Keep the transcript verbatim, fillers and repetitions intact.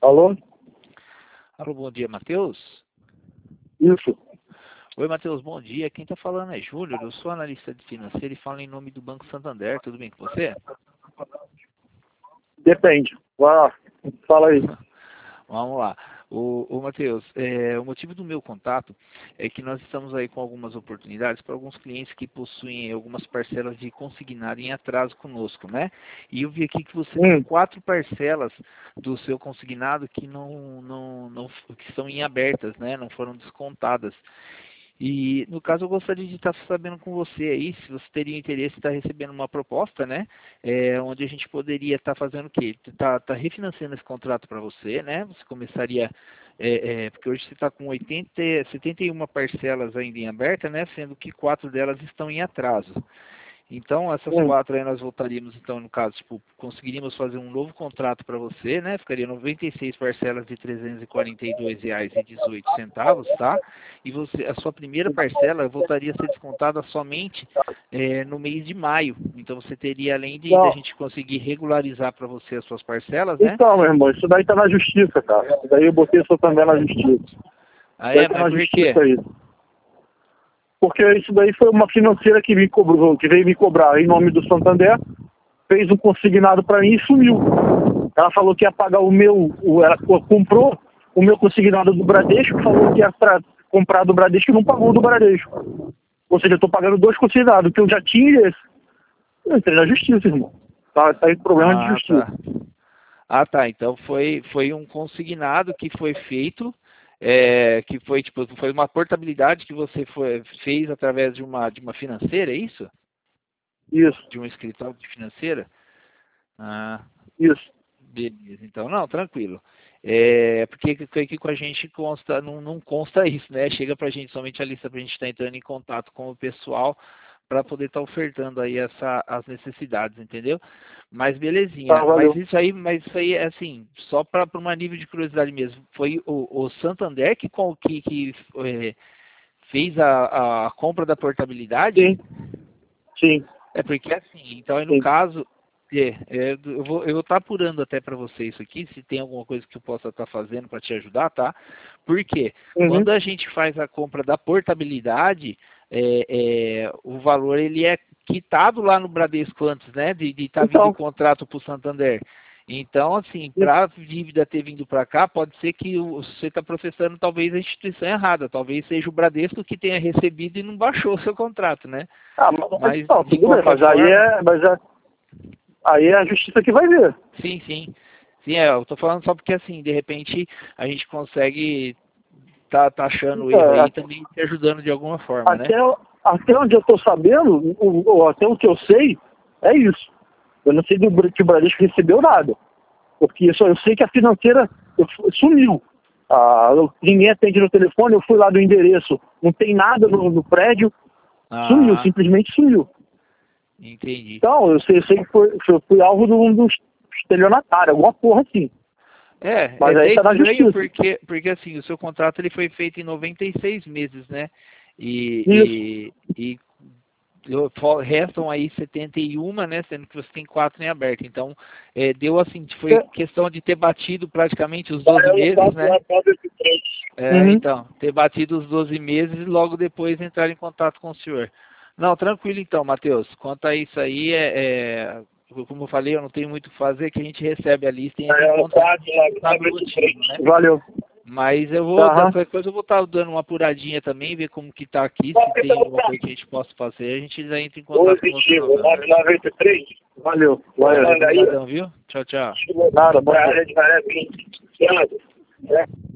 Alô? Alô, bom dia, Matheus. Isso. Oi, Matheus, bom dia. Quem está falando é Júlio, eu sou analista de financeiro e falo em nome do Banco Santander. Tudo bem com você? Depende. Vai lá. Fala aí. Vamos lá. O, o Matheus, é, o motivo do meu contato é que nós estamos aí com algumas oportunidades para alguns clientes que possuem algumas parcelas de consignado em atraso conosco, né? E eu vi aqui que você Hum. tem quatro parcelas do seu consignado que não, não, não que estão em abertas, né? Não foram descontadas. E, no caso, eu gostaria de estar sabendo com você aí, se você teria interesse em estar recebendo uma proposta, né? É, onde a gente poderia estar fazendo o quê? Tá, tá refinanciando esse contrato para você, né? Você começaria, é, é, porque hoje você está com oitenta, setenta e uma parcelas ainda em aberta, né? Sendo que quatro delas estão em atraso. Então, essas Hum. quatro aí nós voltaríamos, então, no caso, tipo, conseguiríamos fazer um novo contrato para você, né? Ficaria noventa e seis parcelas de trezentos e quarenta e dois reais e dezoito centavos, tá? E você, a sua primeira parcela voltaria a ser descontada somente é, no mês de maio. Então, você teria, além de, de a Não. gente conseguir regularizar para você as suas parcelas, né? Então, meu irmão, isso daí tá na justiça, cara. Isso daí eu botei isso também na justiça. Ah, Isso daí é? tá Mas na por quê? justiça aí. Porque isso daí foi uma financeira que me cobrou, que veio me cobrar em nome do Santander, fez um consignado para mim e sumiu. Ela falou que ia pagar o meu, o, ela comprou o meu consignado do Bradesco, falou que ia pra, comprar do Bradesco e não pagou do Bradesco. Ou seja, eu tô pagando dois consignados, que eu já tinha esse. Eu entrei na justiça, irmão. Tá, tá aí problema de Ah, justiça. tá. Ah, tá. Então foi, foi um consignado que foi feito, é, que foi tipo, foi uma portabilidade que você foi, fez através de uma, de uma financeira, é isso? Isso, De um escritório de financeira? Ah, isso. beleza. Então, não, tranquilo. É, porque aqui com a gente consta, não, não consta isso, né? Chega pra gente somente a lista pra gente estar entrando em contato com o pessoal para poder estar ofertando aí essa, as necessidades, entendeu? Mas belezinha. Tá, Mas valeu. isso aí, mas isso aí é assim, só para uma nível de curiosidade mesmo. Foi o, o Santander que, com- que, que é, fez a, a compra da portabilidade? Sim, sim, É porque assim, então aí no sim. caso, é, é, eu vou eu vou estar apurando até para você isso aqui, se tem alguma coisa que eu possa estar fazendo para te ajudar, tá? Porque Uhum. quando a gente faz a compra da portabilidade, é, é, o valor ele é quitado lá no Bradesco antes, né? De estar vindo o Então, contrato para o Santander. Então, assim, isso. para a dívida ter vindo para cá, pode ser que o- você está processando talvez a instituição errada, talvez seja o Bradesco que tenha recebido e não baixou o seu contrato, né? Ah, mas, Mas, então, de tudo bem, qualquer mas aí forma, é, mas é, aí é a justiça que vai ver. sim, sim. Sim, é, eu tô falando só porque, assim, de repente a gente consegue tá, tá achando o Então, erro aí é, e também te ajudando de alguma forma, né? até, até onde eu tô sabendo, o, o- até o que eu sei, é isso. Eu não sei do Bra- que o Bradesco recebeu nada. Porque só eu sei que a financeira eu fu- sumiu. Ah, eu- ninguém atende no telefone, eu fui lá do endereço, não tem nada no, no prédio, sumiu, Ah, simplesmente sumiu. entendi. Então, eu sei, eu sei que foi, que eu fui alvo de um dos estelionatários, alguma porra assim. É, é Mas aí até tá na estranho justiça. porque, porque assim, o seu contrato ele foi feito em noventa e seis meses, né? Isso. E, e, e eu- fo- restam aí setenta e um, né? Sendo que você tem quatro em aberto. Então, é, deu assim, foi questão de ter batido praticamente os doze meses, né? É, Uhum. então, ter batido os doze meses e logo depois entrar em contato com o senhor. Não, tranquilo então, Matheus. Quanto a isso aí, é, é, como eu falei, eu não tenho muito o que fazer, que a gente recebe a lista e entra em contato com o motivo, né? Valeu. Mas eu vou, da Aham. qualquer coisa eu vou estar dando uma apuradinha também, ver como que tá aqui, se tem alguma coisa que a gente possa fazer, a gente já entra em contato com você novamente. Valeu. Valeu, Valeu. obrigadão, viu? Tchau, tchau. Nada, bom dia.